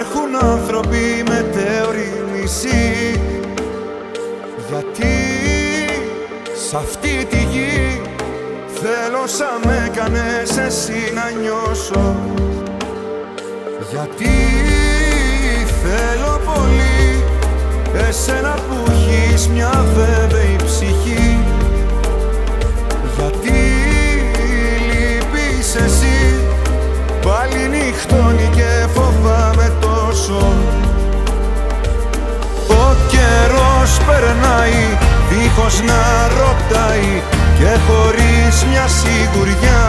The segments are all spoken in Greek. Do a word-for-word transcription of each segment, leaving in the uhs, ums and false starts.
υπάρχουν άνθρωποι μετέωροι μισοί, γιατί σ' αυτή τη γη θέλω σαν με έκανες εσύ να νιώσω, γιατί θέλω πολύ εσένα που έχεις μια βέβαιη ψυχή, γιατί λείπεις εσύ, πάλι νυχτώνει και φοβάμαι τόσο. Ο καιρός περνάει δίχως να ρωτάει και χωρίς μια σιγουριά.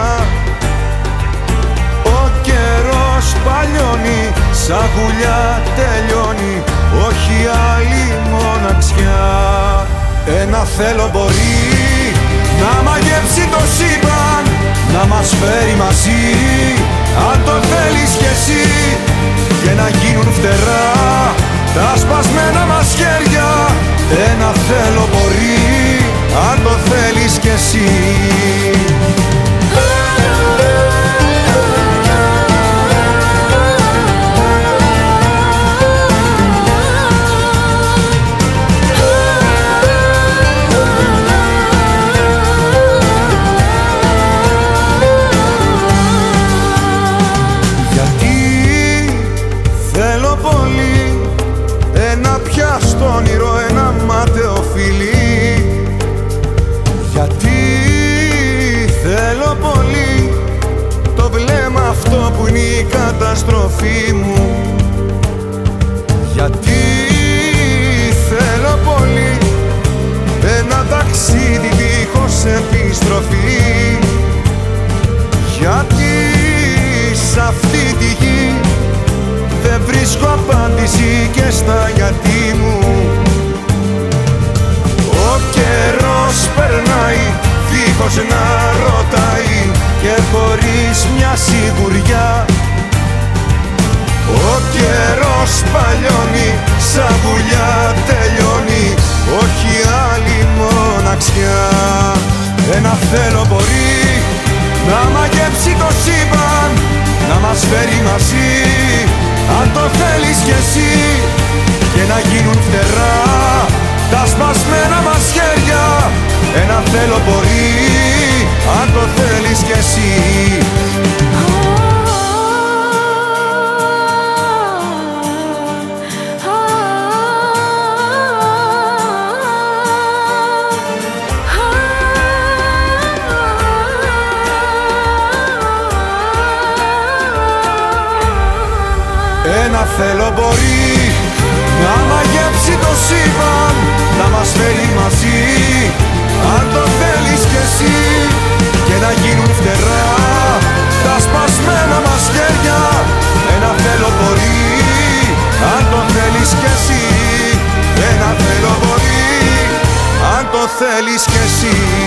Ο καιρός παλιώνει, σαν γουλιά τελειώνει, όχι άλλη μοναξιά. Ένα θέλω μπορεί να μαγεύσει το σύμπαν, να μας φέρει μαζί, αν το θέλεις κι εσύ, και να γίνουν φτερά τα σπασμένα μας χέρια. Ένα θέλω μπορεί, αν το θέλεις κι εσύ. Στο όνειρο ένα μάταιο φιλί, γιατί θέλω πολύ το βλέμμα αυτό που είναι η καταστροφή μου, γιατί θέλω πολύ ένα ταξίδι δίχως επιστροφή, γιατί σ' αυτή τη γη δεν βρίσκω απάντηση και στα γιατί μου. Ο καιρός περνάει δίχως να ρωτάει και χωρίς μια σιγουριά. Ο καιρός παλιώνει, σαν βουλιά τελειώνει, όχι άλλη μοναξιά. Ένα θέλω μπορεί να μαγεύσει το σύμπαν, να μας φέρει μαζί, αν το θέλεις κι εσύ, και να γίνουν φτερά τα σπασμένα μας χέρια. Ένα θέλω μπορεί, αν το θέλεις κι εσύ. Ένα θέλω μπορεί να μαγεύσει το σύμπαν, να μας φέρει μαζί, αν το θέλεις κι εσύ, και να γίνουν φτερά τα σπασμένα μας χέρια. Ένα θέλω μπορεί, αν το θέλεις κι εσύ. Ένα θέλω μπορεί, αν το θέλεις κι εσύ.